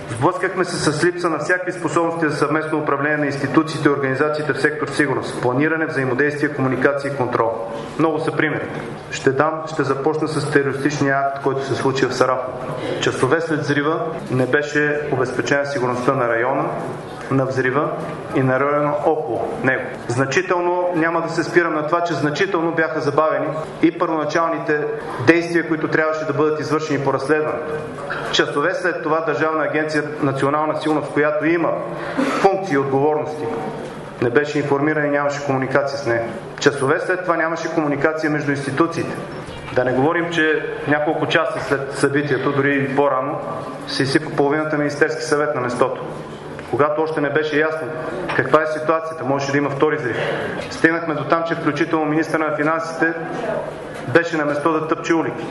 Сблъскахме се с липса на всякакви способности за съвместно управление на институциите и организациите в сектор сигурност, планиране, взаимодействие, комуникация и контрол. Много са примерите. Ще започна с терористичния акт, който се случи в Сарафово. Часове след взрива не беше обезпечена сигурността на района, на взрива и на района около него. Значително, няма да се спирам на това, че значително бяха забавени и първоначалните действия, които трябваше да бъдат извършени по разследването. Часове след това Държавна агенция Национална сигурност, която има функции и отговорности, не беше информирана и нямаше комуникация с нея. Часове след това нямаше комуникация между институциите. Да не говорим, че няколко часа след събитието, дори и по-рано, се изсипа половината Министерски съвет на местото. Когато още не беше ясно каква е ситуацията, можеше да има втори взрив. Стигнахме до там, че включително министър на финансите беше на место да тъпче улики.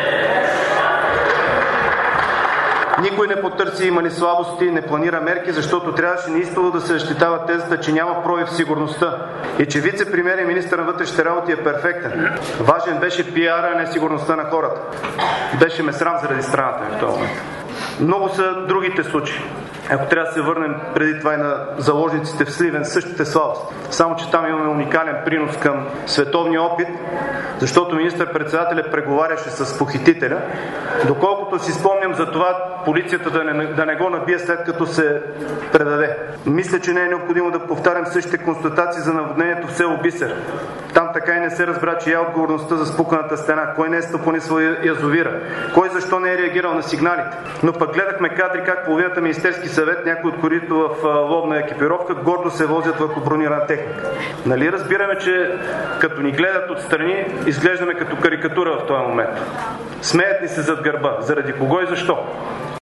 Никой не потърси има ли слабости, не планира мерки, защото трябваше неистово да се защитава тезата, че няма пробив в сигурността и че вице-премиер и министър на вътрешните работи е перфектен. Важен беше пиара, а не сигурността на хората. Беше ме срам заради страната ми в този момент. Много са другите случаи. Ако трябва да се върнем преди това и на заложниците в Сливен, същите слабости. Само че там имаме уникален принос към световния опит, защото министър-председателят преговаряше с похитителя. Доколкото си спомням за това, полицията да не го набие след като се предаде. Мисля, че не е необходимо да повтарям същите констатации за наводнението в село Бисер. Там така и не се разбра, че я отговорността за спуканата стена, кой не е стопонисвал язовира, кой защо не е реагирал на сигналите. Но пък гледахме кадри как половината Министерски съвет, някои от които в ловна екипировка, гордо се возят върху бронирана техника. Нали разбираме, че като ни гледат отстрани, изглеждаме като карикатура в този момент. Смеят ни се зад гърба. Заради кого и защо?